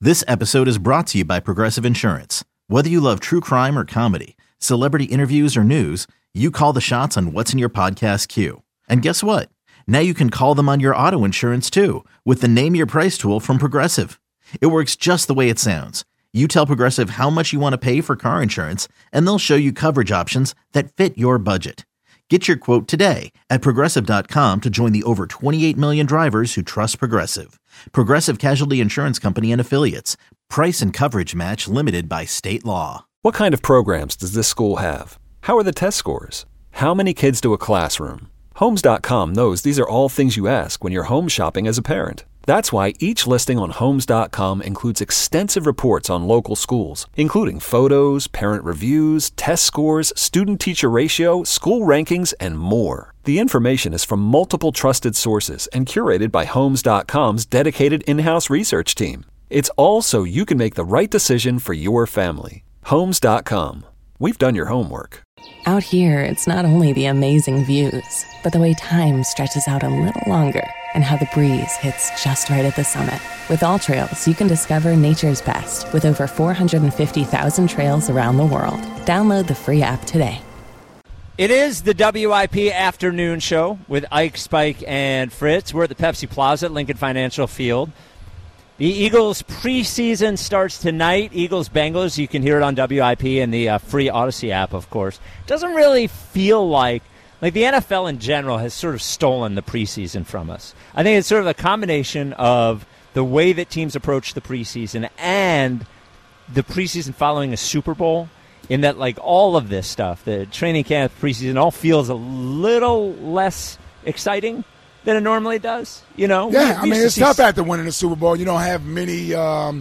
This episode is brought to you by Progressive Insurance. Whether you love true crime or comedy, celebrity interviews or news, you call the shots on what's in your podcast queue. And guess what? Now you can call them on your auto insurance too with the Name Your Price tool from Progressive. It works just the way it sounds. You tell Progressive how much you want to pay for car insurance, and they'll show you coverage options that fit your budget. Get your quote today at Progressive.com to join the over 28 million drivers who trust Progressive. Progressive Casualty Insurance Company and Affiliates. Price and coverage match limited by state law. What kind of programs does this school have? How are the test scores? How many kids to a classroom? Homes.com knows these are all things you ask when you're home shopping as a parent. That's why each listing on Homes.com includes extensive reports on local schools, including photos, parent reviews, test scores, student-teacher ratio, school rankings, and more. The information is from multiple trusted sources and curated by Homes.com's dedicated in-house research team. It's all so you can make the right decision for your family. Homes.com. We've done your homework. Out here, it's not only the amazing views, but the way time stretches out a little longer and how the breeze hits just right at the summit. With AllTrails, you can discover nature's best with over 450,000 trails around the world. Download the free app today. It is the WIP Afternoon Show with Ike, Spike, and Fritz. We're at the Pepsi Plaza at Lincoln Financial Field. The Eagles preseason starts tonight. Eagles-Bengals, you can hear it on WIP and the free Odyssey app, of course. Doesn't really feel like the NFL in general has sort of stolen the preseason from us. I think it's sort of a combination of the way that teams approach the preseason and the preseason following a Super Bowl, in that all of this stuff, the training camp, preseason, all feels a little less exciting than it normally does, you know? Yeah, I mean, it's tough after winning the Super Bowl. You don't have many, I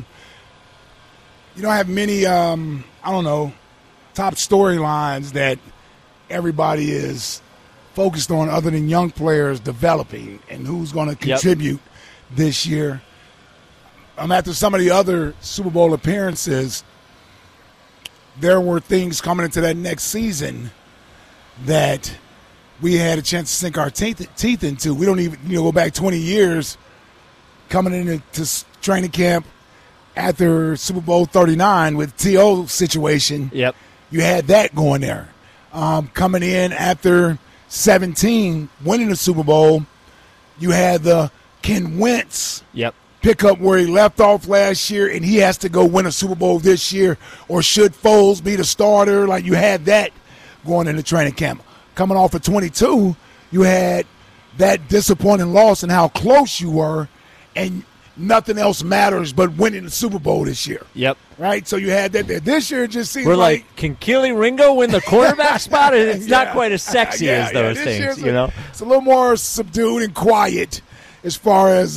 don't know, top storylines that everybody is focused on other than young players developing and who's going to contribute this year. After some of the other Super Bowl appearances, there were things coming into that next season that we had a chance to sink our teeth into. We don't even go back 20 years coming into training camp after Super Bowl 39 with T.O. situation. Yep. You had that going there. Coming in after 17, winning the Super Bowl, you had the Ken Wentz pick up where he left off last year, and he has to go win a Super Bowl this year, or should Foles be the starter? You had that going into training camp. Coming off of 22, you had that disappointing loss and how close you were, and nothing else matters but winning the Super Bowl this year. Yep. Right? So you had that there. This year it just seems we're can Keely Ringo win the quarterback spot? It's not quite as sexy as those things, you know? It's a little more subdued and quiet as far as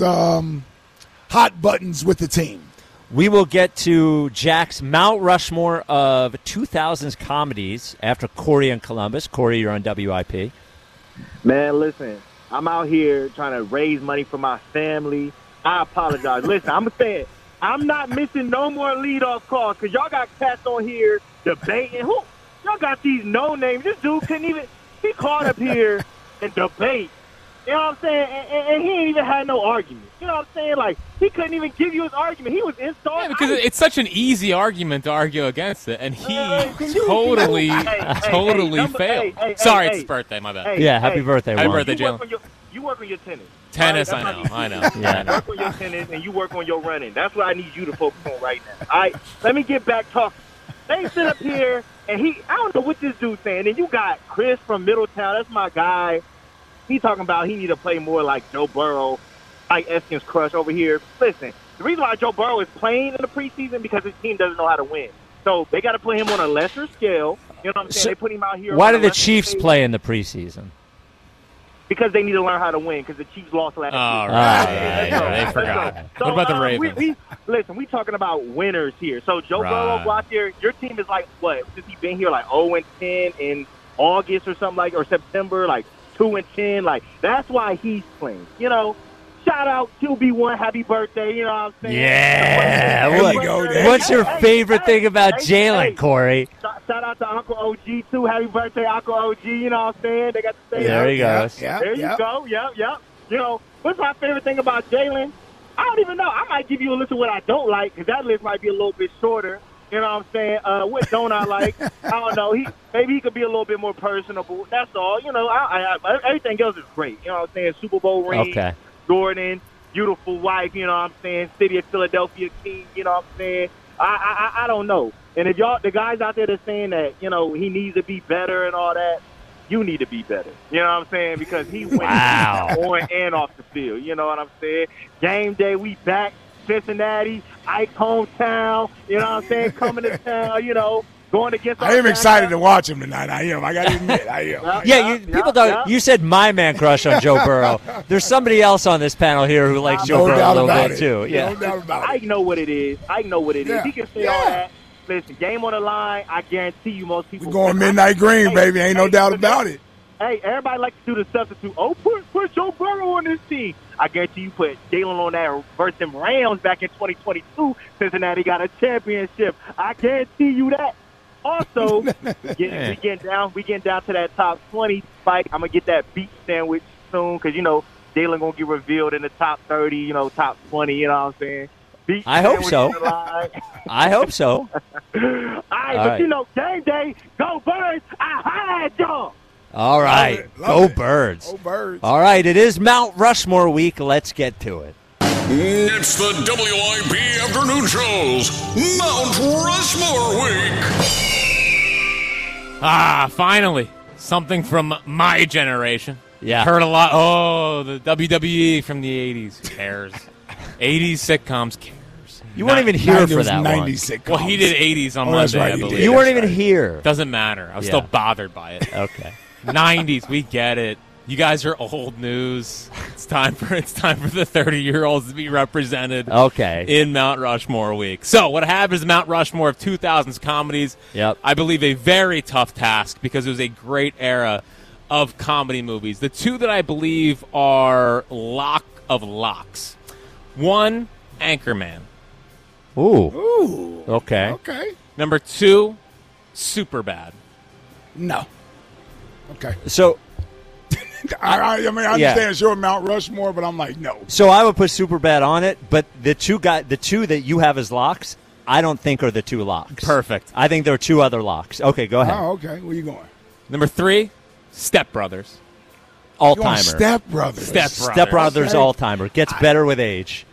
hot buttons with the team. We will get to Jack's Mount Rushmore of 2000s comedies after Corey and Columbus. Corey, you're on WIP. Man, listen, I'm out here trying to raise money for my family. I apologize. Listen, I'm saying I'm not missing no more leadoff calls because y'all got cats on here debating. Y'all got these no names. This dude couldn't even – he called up here and debate. You know what I'm saying? And he ain't even had no argument. You know what I'm saying? He couldn't even give you his argument. He was installed. Yeah, because it's such an easy argument to argue against it, and he totally failed. Sorry, it's his birthday. My bad. Happy birthday, Happy birthday, Jalen. You work on your tennis. Tennis, right? I know. Yeah, you work on your tennis, and you work on your running. That's what I need you to focus on right now. All right, let me get back talking. They sit up here, and I don't know what this dude's saying. And you got Chris from Middletown. That's my guy. He talking about he need to play more like Joe Burrow, like Eskins Crush over here. Listen, the reason why Joe Burrow is playing in the preseason because his team doesn't know how to win. So they got to play him on a lesser scale. You know what I'm saying? They put him out here. Why did the Chiefs play in the preseason? Because they need to learn how to win because the Chiefs lost last year. All right. They forgot. So, what about the Ravens? Listen, we talking about winners here. So Joe Burrow go out there. Your team is what? Since he's been here 0-10 in August or something or September, 2-10. That's why he's playing. You know, shout out QB1, happy birthday. You know what I'm saying? Yeah. There you go. What's your favorite thing about Jalen, Corey? Shout out to Uncle OG, too. Happy birthday, Uncle OG. You know what I'm saying? They got to say there he goes. There you go. Yep. You know, what's my favorite thing about Jalen? I don't even know. I might give you a list of what I don't like, because that list might be a little bit shorter. You know what I'm saying? What don't I like? I don't know. Maybe he could be a little bit more personable. That's all. You know, everything else is great. You know what I'm saying? Super Bowl ring, Okay. Jordan, beautiful wife. You know what I'm saying? City of Philadelphia king. You know what I'm saying? I don't know. And if the guys out there that's saying that, you know, he needs to be better and all that, you need to be better. You know what I'm saying? Because he went on and off the field. You know what I'm saying? Game day, we back. Cincinnati, Ike hometown. You know what I'm saying? Coming to town, you know, going against. I am excited to watch him tonight. I am. I got to admit, I am. People don't. You said my man crush on Joe Burrow. There's somebody else on this panel here who likes Joe Burrow a little bit too. Yeah, no doubt about it. I know what it is. Yeah. He can say all that. Listen, game on the line. I guarantee you, most people. We're going midnight green, baby. Ain't no doubt about it. Hey, everybody likes to do the substitute. Oh, put Joe Burrow on this team. I guarantee you put Jalen on that versus them Rams back in 2022. Cincinnati got a championship. I guarantee you that. Also, we getting down to that top 20 fight. I'm gonna get that beat sandwich soon, because you know Jalen gonna get revealed in the top 30. You know, top 20. You know what I'm saying? I hope so. I hope so. All right, you know, game day, go Birds. I had y'all. All right. Go Birds. Go Birds. All right. It is Mount Rushmore week. Let's get to it. It's the WIP Afternoon Show's Mount Rushmore Week. Finally. Something from my generation. Yeah. Heard a lot. Oh, the WWE from the 80s. Who cares? 80s sitcoms. Cares. You weren't even here for that 90s one. sitcoms. Well, he did 80s on that's Monday, right, I he believe. did. You weren't even here. Doesn't matter. I was still bothered by it. Okay. 90s, we get it. You guys are old news. It's time for the 30-year-olds to be represented. Okay. In Mount Rushmore week. So what happens is Mount Rushmore of 2000s comedies. Yep. I believe a very tough task, because it was a great era of comedy movies. The two that I believe are lock of locks. One, Anchorman. Ooh. Okay. Okay. Number two, Superbad. No. Okay. So I mean, I understand sure Mount Rushmore, but I'm like, no. So I would put Superbad on it, but the two that you have as locks, I don't think are the two locks. Perfect. I think there are two other locks. Okay, go ahead. Oh, okay. Where you going? Number three, Step Brothers. All-timer. Step Brothers. Step Brothers Okay. all-timer. Gets better with age.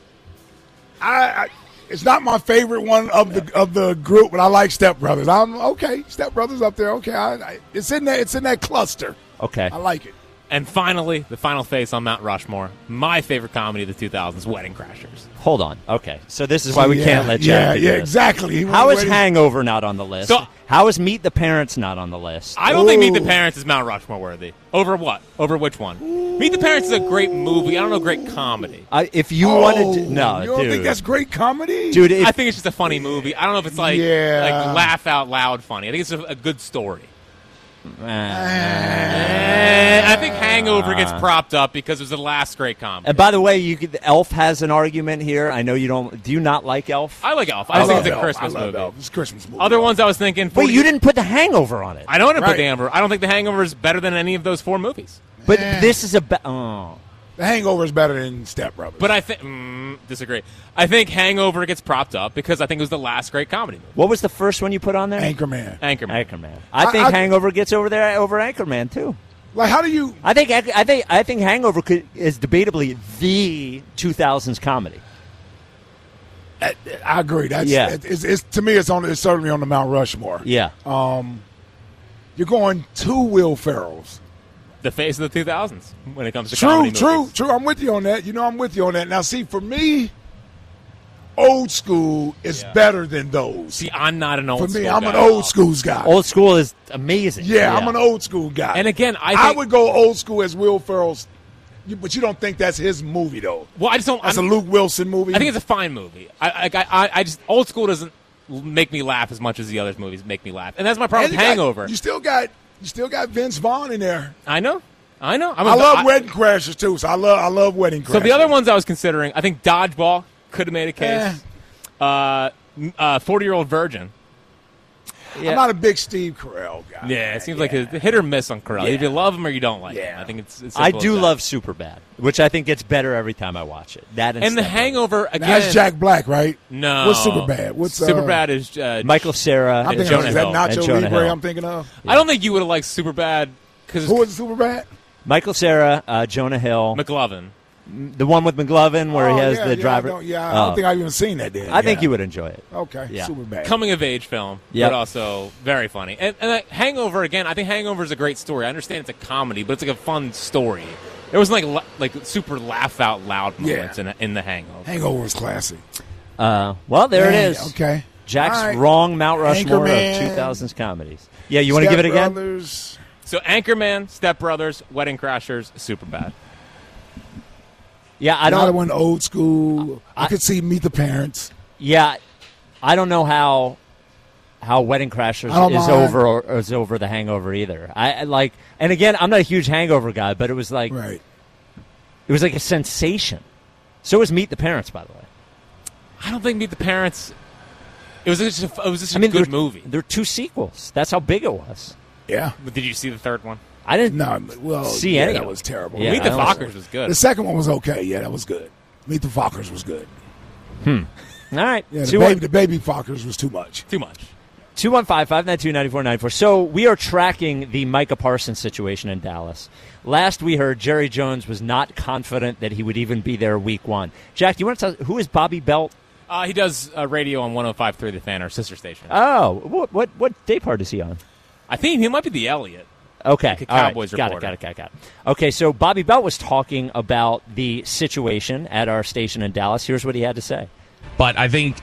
It's not my favorite one of the group, but I like Step Brothers. I'm okay. Step Brothers up there. Okay, it's in that cluster. Okay, I like it. And finally, the final face on Mount Rushmore, my favorite comedy of the 2000s, Wedding Crashers. Hold on. Okay, so this is why we can't let Jack do this. Exactly. How is Hangover not on the list? So- how is Meet the Parents not on the list? I don't think Meet the Parents is Mount Rushmore worthy. Over what? Over which one? Meet the Parents is a great movie. I don't know, great comedy. If you wanted to, no, you don't dude. think that's great comedy, Dude, I think it's just a funny movie. I don't know if it's like laugh out loud funny. I think it's a good story. I think Hangover gets propped up because it was the last great comedy. And by the way, Elf has an argument here. I know you don't. Do you not like Elf? I like Elf. I think it's a Christmas movie. It's a Christmas movie. Other ones I was thinking. Wait, you didn't put The Hangover on it. I don't put The Hangover. I don't think The Hangover is better than any of those four movies. But this is a. The Hangover is better than Step Brothers. But I think disagree. I think Hangover gets propped up because I think it was the last great comedy movie. What was the first one you put on there? Anchorman. I think Hangover gets over there over Anchorman too. Like, how do you? I think Hangover is debatably the 2000s comedy. I agree. That's It's to me. It's certainly on the Mount Rushmore. Yeah. You're going two Will Ferrells. The face of the 2000s when it comes to comedy movies. True. I'm with you on that. I'm with you on that. Now, see, for me, old school is better than those. See, I'm not an old school guy. For me, I'm an old school guy. Old school is amazing. Yeah, I'm an old school guy. And again, I would go old school as Will Ferrell's. But you don't think that's his movie, though? Well, I just don't. That's a Luke Wilson movie. I think it's a fine movie. I just old school doesn't make me laugh as much as the other movies make me laugh, and that's my problem with Hangover. You still got Vince Vaughn in there. I know. I love Wedding Crashers too. So I love Wedding Crashers. So the other ones I was considering, I think Dodgeball could have made a case. 40-Year-Old Virgin. I'm not a big Steve Carell guy. Yeah, it seems like a hit or miss on Carell. Either you love him or you don't like him. I think it's I do love Superbad, which I think gets better every time I watch it. That and The Hangover again. That's Jack Black, right? No, what's Superbad? Superbad is Michael Cera and Jonah Hill. Is that Nacho Libre I'm thinking of? Yeah. I don't think you would have liked Superbad because who was Superbad? Michael Cera, Jonah Hill, McLovin. The one with McLovin where he has the driver. I don't think I've even seen that. I think you would enjoy it. Okay, Superbad. Coming of age film, but also very funny. And Hangover again. I think Hangover is a great story. I understand it's a comedy, but it's like a fun story. There was like super laugh out loud moments in the Hangover. Hangover was classic. Well, there it is. Okay, Jack's wrong Mount Rushmore of 2000s comedies. Yeah, you want to give it again? Brothers. So Anchorman, Step Brothers, Wedding Crashers, Superbad. Yeah, I don't. Another one old school. I could see Meet the Parents. Yeah, I don't know how Wedding Crashers is over The Hangover either. I like, and again, I'm not a huge Hangover guy, but it was like it was like a sensation. So was Meet the Parents, by the way. I don't think Meet the Parents. It was just a good movie. There were 2 sequels. That's how big it was. Yeah. But did you see the third one? I didn't see any. That was terrible. Yeah, Meet the Fockers was good. The second one was okay. Yeah, that was good. Meet the Fockers was good. All right. Yeah, the baby Fockers was too much. 215-592-9494. So we are tracking the Micah Parsons situation in Dallas. Last we heard, Jerry Jones was not confident that he would even be there week 1. Jack, do you want to tell who is Bobby Belt? He does radio on 105.3 The Fan, our sister station. Oh, what day part is he on? I think he might be the Elliott. Okay. Cowboys reporter. Got it. Okay, so Bobby Belt was talking about the situation at our station in Dallas. Here's what he had to say. But I think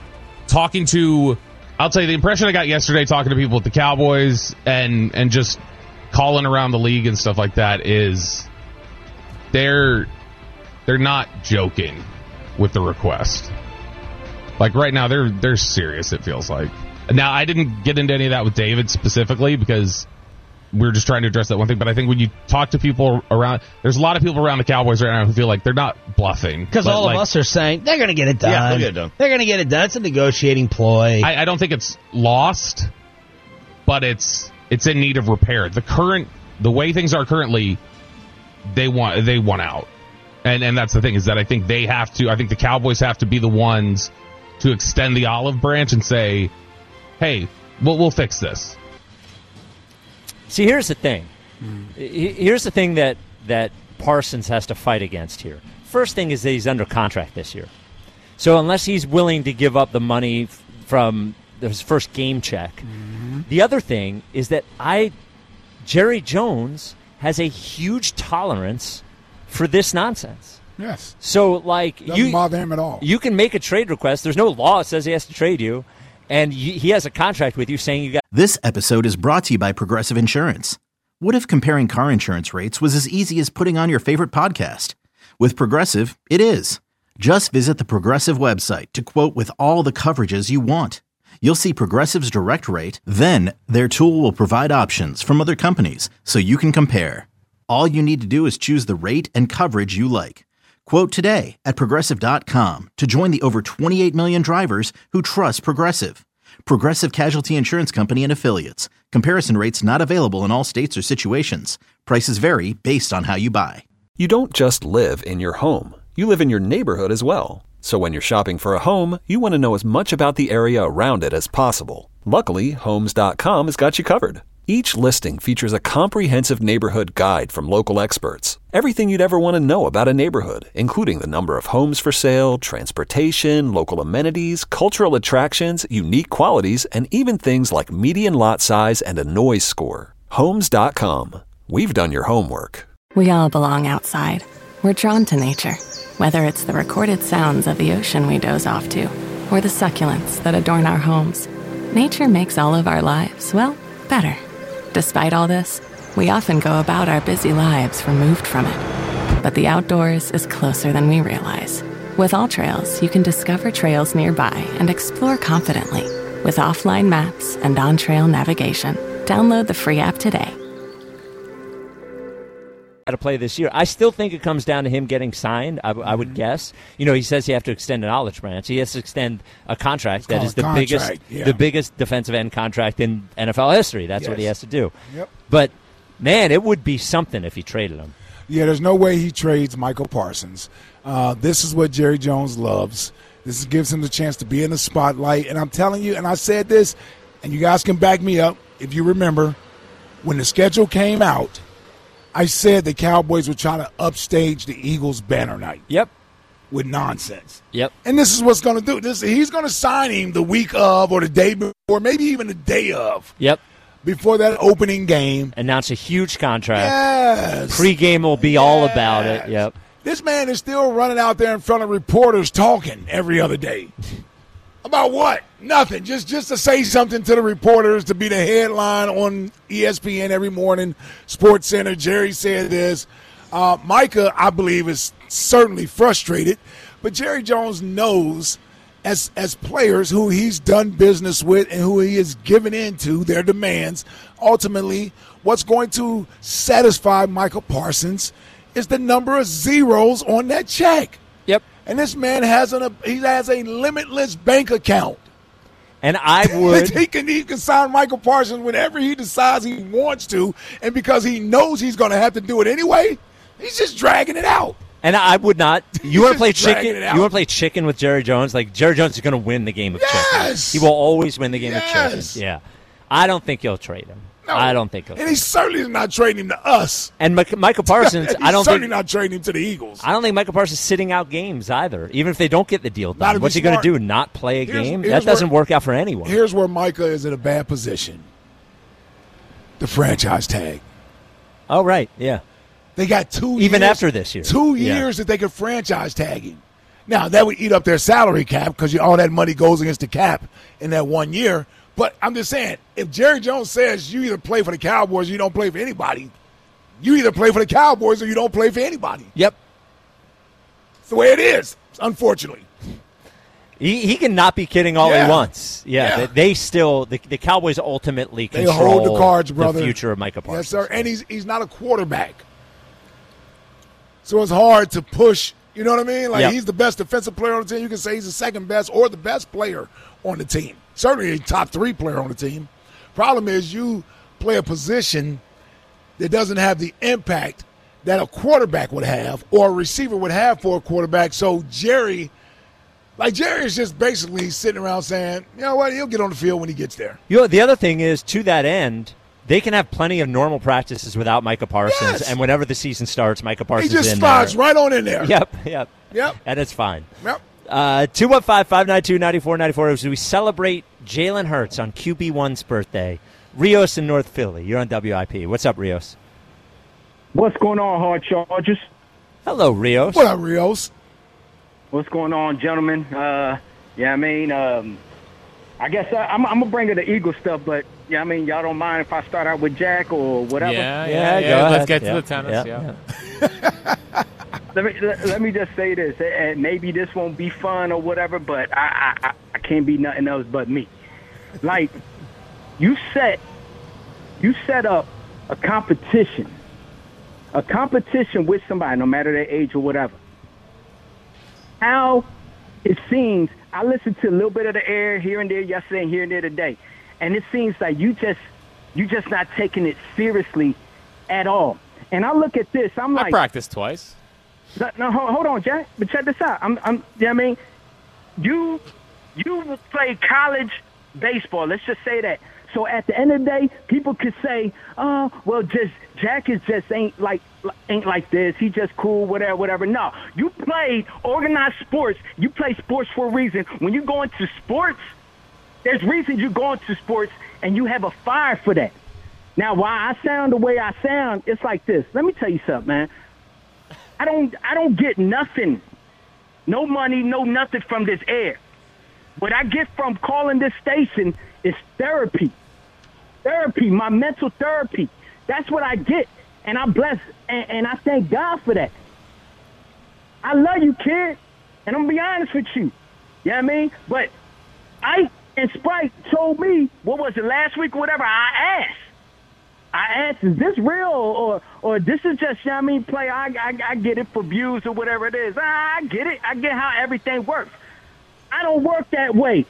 I'll tell you, the impression I got yesterday talking to people at the Cowboys and just calling around the league and stuff like that is they're not joking with the request. Like right now, they're serious, it feels like. Now, I didn't get into any of that with David specifically because we were just trying to address that one thing, but I think when you talk to people around, there's a lot of people around the Cowboys right now who feel like they're not bluffing. Because all of us are saying, they're going to get it done. Yeah, they'll get it done. They're going to get it done. It's a negotiating ploy. I don't think it's lost, but it's in need of repair. The way things are currently, they want out. And that's the thing, is that I think the Cowboys have to be the ones to extend the olive branch and say, hey, we'll fix this. See, here's the thing. Here's the thing that Parsons has to fight against here. First thing is that he's under contract this year. So unless he's willing to give up the money from his first game check, the other thing is that Jerry Jones has a huge tolerance for this nonsense. Yes. So, doesn't bother him at all. You can make a trade request. There's no law that says he has to trade you. And he has a contract with you saying you got. This episode is brought to you by Progressive Insurance. What if comparing car insurance rates was as easy as putting on your favorite podcast? With Progressive, it is. Just visit the Progressive website to quote with all the coverages you want. You'll see Progressive's direct rate, then their tool will provide options from other companies so you can compare. All you need to do is choose the rate and coverage you like. Quote today at Progressive.com to join the over 28 million drivers who trust Progressive. Progressive Casualty Insurance Company and Affiliates. Comparison rates not available in all states or situations. Prices vary based on how you buy. You don't just live in your home. You live in your neighborhood as well. So when you're shopping for a home, you want to know as much about the area around it as possible. Luckily, Homes.com has got you covered. Each listing features a comprehensive neighborhood guide from local experts. Everything you'd ever want to know about a neighborhood, including the number of homes for sale, transportation, local amenities, cultural attractions, unique qualities, and even things like median lot size and a noise score. Homes.com. We've done your homework. We all belong outside. We're drawn to nature, whether it's the recorded sounds of the ocean we doze off to, or the succulents that adorn our homes. Nature makes all of our lives, well, better. Despite all this, we often go about our busy lives removed from it. But the outdoors is closer than we realize. With AllTrails, you can discover trails nearby and explore confidently with offline maps and on-trail navigation. Download the free app today. got to play this year. I still think it comes down to him getting signed, I would guess. He says he has to extend an olive branch. He has to extend a contract that is the biggest defensive end contract in NFL history. That's what he has to do. Yep. But, man, it would be something if he traded him. Yeah, there's no way he trades Michael Parsons. This is what Jerry Jones loves. This gives him the chance to be in the spotlight. And I'm telling you, and I said this, and you guys can back me up if you remember, when the schedule came out, I said the Cowboys were trying to upstage the Eagles banner night. Yep. With nonsense. Yep. And this is what's going to do. He's going to sign him the week of or the day before, maybe even the day of. Yep. Before that opening game. Announce a huge contract. Yes. Pre-game will be all about it. Yep. This man is still running out there in front of reporters talking every other day. About what? Nothing. Just to say something to the reporters, to be the headline on ESPN every morning, Sports Center. Jerry said this. Micah, I believe, is certainly frustrated, but Jerry Jones knows as players who he's done business with and who he has given into their demands, ultimately what's going to satisfy Michael Parsons is the number of zeros on that check. Yep. And this man has a limitless bank account. And I would. he can sign Michael Parsons whenever he decides he wants to, and because he knows he's going to have to do it anyway, he's just dragging it out. And I would not. You want to play chicken? You want to play chicken with Jerry Jones? Like, Jerry Jones is going to win the game of chicken. He will always win the game of chicken. Yeah. I don't think he'll trade him. No. I don't think he'll. And he's certainly not trading him to us. And Michael Parsons, I don't certainly not trading him to the Eagles. I don't think Michael Parsons is sitting out games either, even if they don't get the deal done. What's he going to do? Not play a game? That doesn't work out for anyone. Here's where Micah is in a bad position. The franchise tag. Oh, right. Yeah. They got 2 years. Even after this year. 2 years that they could franchise tag him. Now, that would eat up their salary cap because all that money goes against the cap in that 1 year. But I'm just saying, if Jerry Jones says you either play for the Cowboys or you don't play for anybody, you either play for the Cowboys or you don't play for anybody. Yep. It's the way it is, unfortunately. He can not be kidding all he wants. Yeah. They still, the Cowboys ultimately control hold the cards, brother. The future of Micah Parsons. Yes, sir. And he's not a quarterback. So it's hard to push, you know what I mean? Like, he's the best defensive player on the team. You can say he's the second best or the best player on the team. Certainly a top 3 player on the team. Problem is you play a position that doesn't have the impact that a quarterback would have or a receiver would have for a quarterback. So Jerry is just basically sitting around saying, you know what, he'll get on the field when he gets there. The other thing is, to that end, they can have plenty of normal practices without Micah Parsons. Yes. And whenever the season starts, Micah Parsons is in there. He just slides right on in there. Yep. And it's fine. Yep. 215-592-9494 as we celebrate Jalen Hurts on QB1's birthday. Rios in North Philly. You're on WIP. What's up, Rios? What's going on, Hard Chargers? Hello, Rios. What up, Rios? What's going on, gentlemen? I guess I'm going to bring it to Eagle stuff, but, y'all don't mind if I start out with Jack or whatever? Yeah. Let's get to the tennis, Let me just say this, and maybe this won't be fun or whatever, but I can't be nothing else but me. Like, you set up a competition with somebody, no matter their age or whatever. How it seems, I listened to a little bit of the air here and there yesterday and here and there today, and it seems like you just not taking it seriously at all. And I look at this, I'm like, I practiced twice. No, hold on, Jack. But check this out. You play college baseball. Let's just say that. So at the end of the day, people could say, "Oh, well, Jack ain't like this. He just cool, whatever." No, you played organized sports. You play sports for a reason. When you go into sports, there's reasons you go into sports, and you have a fire for that. Now, why I sound the way I sound, it's like this. Let me tell you something, man. I don't get nothing, no money, no nothing from this air. What I get from calling this station is therapy. Therapy, my mental therapy. That's what I get, and I'm blessed, and I thank God for that. I love you, kid, and I'm going to be honest with you. You know what I mean? But Ike and Sprite told me, what was it, last week or whatever, I asked. I asked, is this real or this is just, you know what I mean, play? I get it for views or whatever it is. I get it. I get how everything works. I don't work that way.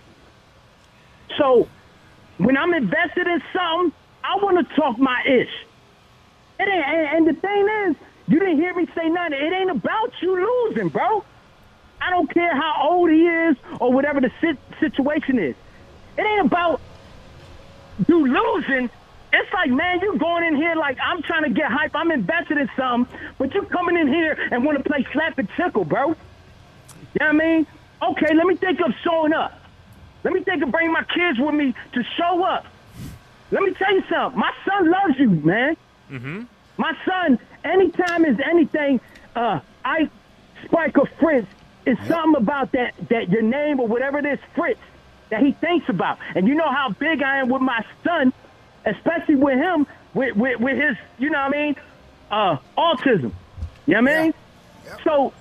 So when I'm invested in something, I want to talk my ish. It ain't, and the thing is, you didn't hear me say nothing. It ain't about you losing, bro. I don't care how old he is or whatever the situation is. It ain't about you losing. It's like, man, you going in here like I'm trying to get hype. I'm invested in something, but you coming in here and want to play slap and tickle, bro. You know what I mean? Okay, let me think of showing up. Let me think of bringing my kids with me to show up. Let me tell you something. My son loves you, man. Mm-hmm. My son, anytime is anything, I, Spike or Fritz, is something about that your name or whatever it is, Fritz, that he thinks about. And you know how big I am with my son, especially with him, with his, you know what I mean, autism. You know what I mean? Yeah. So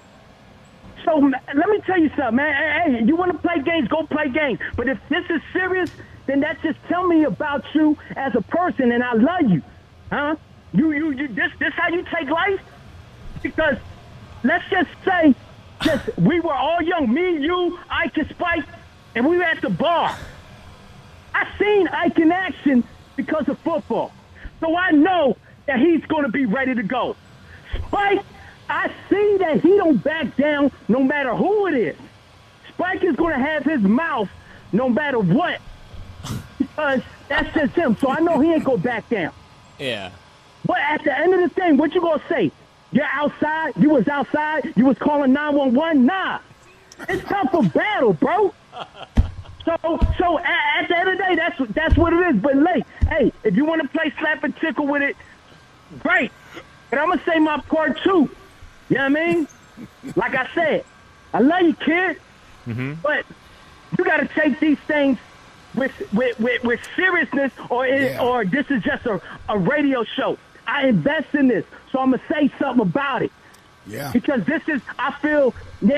let me tell you something, man. Hey, you want to play games, go play games. But if this is serious, then that just tell me about you as a person, and I love you. Huh? You this how you take life? Because let's just say we were all young, me, you, Ike and Spike, and we were at the bar. I seen Ike in action because of football. So I know that he's going to be ready to go. Spike, I see that he don't back down no matter who it is. Spike is going to have his mouth no matter what because that's just him. So I know he ain't going to back down. Yeah. But at the end of the thing, what you going to say? You're outside? You was outside? You was calling 911? Nah. It's time for battle, bro. So at the end of the day, that's what it is. But hey, if you want to play slap and tickle with it, great. But I'm gonna say my part too. You know what I mean? Like I said, I love you, kid. Mm-hmm. But you got to take these things with seriousness, or this is just a radio show. I invest in this, so I'm gonna say something about it. Yeah. Because this is, I feel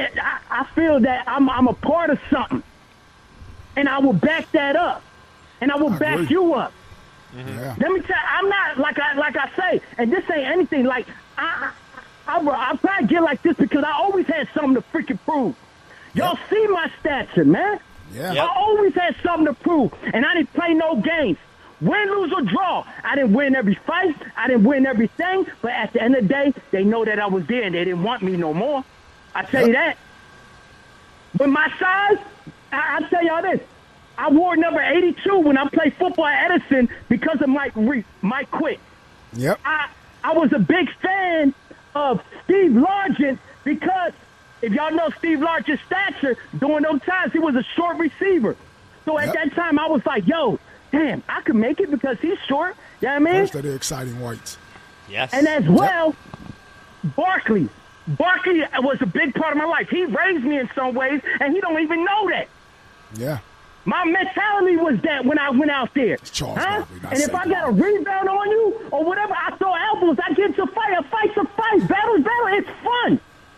that I'm a part of something. And I will back that up. And I will back you up. Mm-hmm. Yeah. Let me tell you, I'm not, like I say, and this ain't anything, like, I probably get like this because I always had something to freaking prove. Y'all see my stature, man. Yeah. I always had something to prove, and I didn't play no games. Win, lose, or draw. I didn't win every fight. I didn't win everything, but at the end of the day, they know that I was there, and they didn't want me no more. I tell you that. With my size, I'll tell y'all this. I wore number 82 when I played football at Edison because of Mike Quick. Yep. I was a big fan of Steve Largent because if y'all know Steve Largent's stature, during those times, he was a short receiver. So at that time, I was like, yo, damn, I could make it because he's short. You know what I mean? First of the exciting whites. Yes. And as well, Barkley. Barkley was a big part of my life. He raised me in some ways, and he don't even know that. Yeah. My mentality was that when I went out there. Barkley, and if I got a rebound on you or whatever, I throw elbows, I get to fight. A fight's a fight. Battle's battle. It's fun.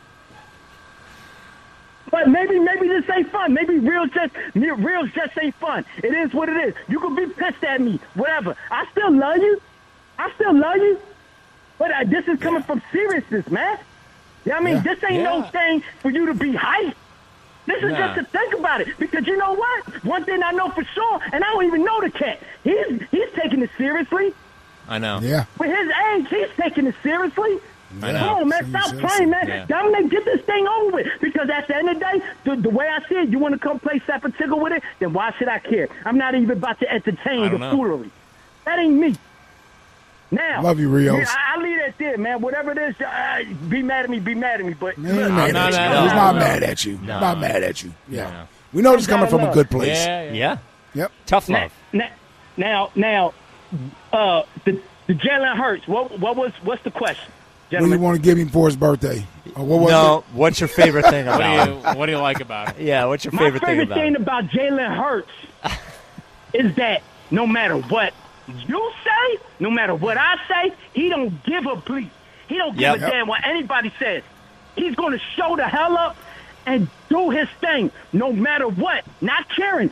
But maybe this ain't fun. Maybe real just ain't fun. It is what it is. You can be pissed at me, whatever. I still love you. But this is coming from seriousness, man. You know what I mean? This ain't no thing for you to be hyped. This is just to think about it. Because you know what? One thing I know for sure, and I don't even know the cat, he's taking it seriously. I know. Yeah. With his age, he's taking it seriously. I know. Come on, man. Stop playing, man. Yeah. Dominic, get this thing over with. Because at the end of the day, the way I see it, you want to come play slap and tickle with it, then why should I care? I'm not even about to entertain the foolery. That ain't me. Now, love you, Rios. I leave that there, man. Whatever it is, be mad at me. But he's not mad at you. No. Not mad at you. Yeah. No. We know this coming from a good place. Yeah. Yep. Tough love. Now, the Jalen Hurts. What's the question? Gentlemen? What do you want to give him for his birthday? What's your favorite thing about him? What do you like about it? Yeah, what's your favorite thing about thing about Jalen Hurts is that no matter what you say, no matter what I say, he don't give a bleep. He don't give a damn what anybody says. He's going to show the hell up and do his thing no matter what. Not caring.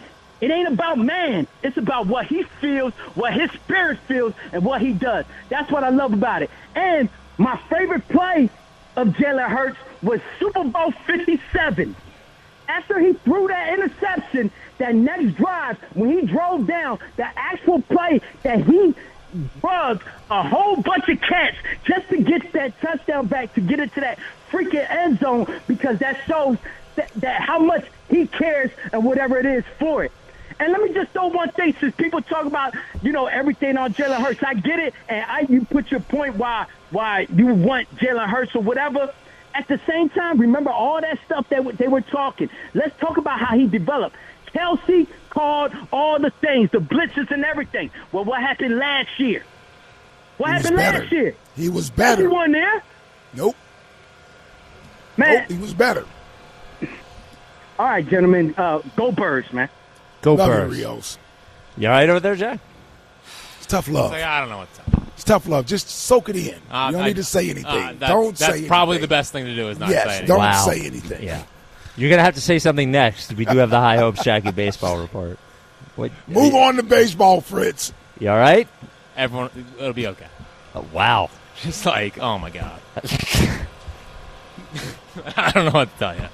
It ain't about man. It's about what he feels, what his spirit feels, and what he does. That's what I love about it. And my favorite play of Jalen Hurts was Super Bowl 57. After he threw that interception, that next drive, when he drove down, the actual play that he drugged a whole bunch of cats just to get that touchdown back, to get it to that freaking end zone, because that shows that how much he cares and whatever it is for it. And let me just throw one thing, since people talk about, everything on Jalen Hurts. I get it, and you put your point why you want Jalen Hurts or whatever. At the same time, remember all that stuff that they were talking. Let's talk about how he developed. Kelsey called all the things, the blitzes and everything. Well, what happened last year? What happened last year? He was better. He wasn't there? Nope. Man. Nope, he was better. All right, gentlemen. Go Birds, man. Go love Birds. You, Rios. You all right over there, Jack? It's tough love. I don't know what's up. It's tough love. Just soak it in. You don't need to say anything. Don't say anything. That's probably the best thing to do is not say anything. Don't say anything. Yeah. You're going to have to say something next. We do have the High Hopes Jackie Baseball Report. Move on to baseball, Fritz. You all right? Everyone, it'll be okay. Oh, wow. Just like, oh, my God. I don't know what to tell you.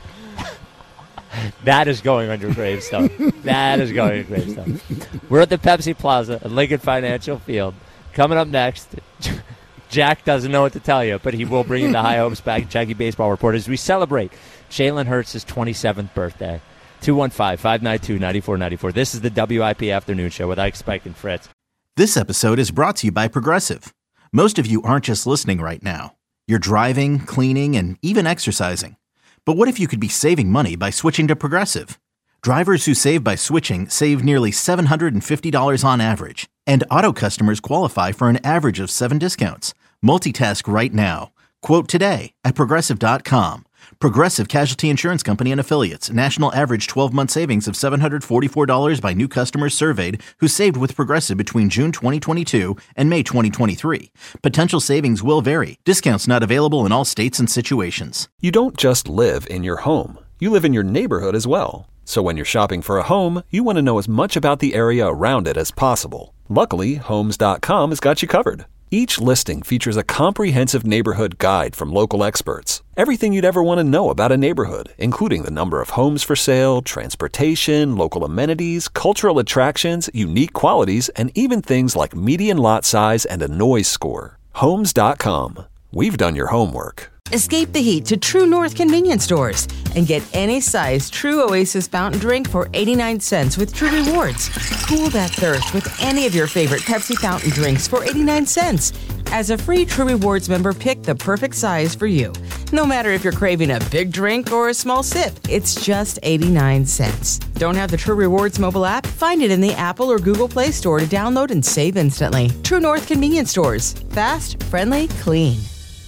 That is going on your gravestone. That is going on your gravestone. We're at the Pepsi Plaza at Lincoln Financial Field. Coming up next, Jack doesn't know what to tell you, but he will bring you the High Hopes back Jackie Baseball Report as we celebrate Jalen Hurts' 27th birthday. 215-592-9494. This is the WIP Afternoon Show with Ike, Spike, and Fritz. This episode is brought to you by Progressive. Most of you aren't just listening right now. You're driving, cleaning, and even exercising. But what if you could be saving money by switching to Progressive? Drivers who save by switching save nearly $750 on average. And auto customers qualify for an average of 7 discounts. Multitask right now. Quote today at Progressive.com. Progressive Casualty Insurance Company and Affiliates. National average 12-month savings of $744 by new customers surveyed who saved with Progressive between June 2022 and May 2023. Potential savings will vary. Discounts not available in all states and situations. You don't just live in your home. You live in your neighborhood as well. So when you're shopping for a home, you want to know as much about the area around it as possible. Luckily, Homes.com has got you covered. Each listing features a comprehensive neighborhood guide from local experts. Everything you'd ever want to know about a neighborhood, including the number of homes for sale, transportation, local amenities, cultural attractions, unique qualities, and even things like median lot size and a noise score. Homes.com. We've done your homework. Escape the heat to True North convenience stores and get any size True Oasis fountain drink for 89 cents with True Rewards. Cool that thirst with any of your favorite Pepsi fountain drinks for 89 cents. As a free True Rewards member, pick the perfect size for you. No matter if you're craving a big drink or a small sip, it's just 89 cents. Don't have the True Rewards mobile app? Find it in the Apple or Google Play Store to download and save instantly. True North convenience stores. Fast, friendly, clean.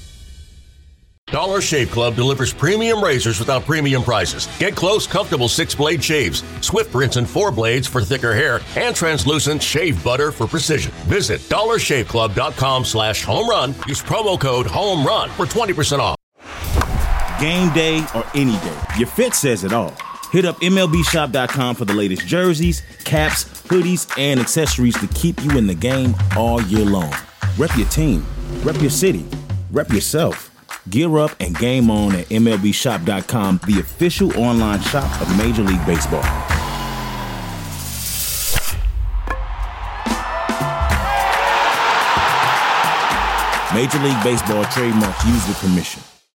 Dollar Shave Club delivers premium razors without premium prices. Get close, comfortable 6-blade shaves, swift rinse and 4 blades for thicker hair, and translucent shave butter for precision. Visit dollarshaveclub.com/homerun. Use promo code HOMERUN for 20% off. Game day or any day, your fit says it all. Hit up MLBshop.com for the latest jerseys, caps, hoodies, and accessories to keep you in the game all year long. Rep your team, rep your city, rep yourself. Gear up and game on at MLBshop.com, the official online shop of Major League Baseball. Major League Baseball trademark used with permission.